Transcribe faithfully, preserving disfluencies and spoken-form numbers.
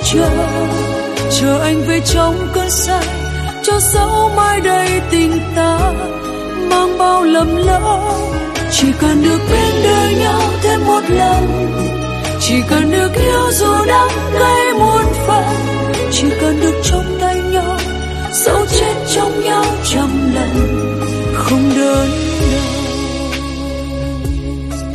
chờ, chờ anh về trong cơn say, cho dấu mãi đây tình ta mang bao lầm lỡ. Chỉ cần được bên đời nhau thêm một lần, chỉ cần được yêu dù đắng cay muôn phần, chỉ cần được trong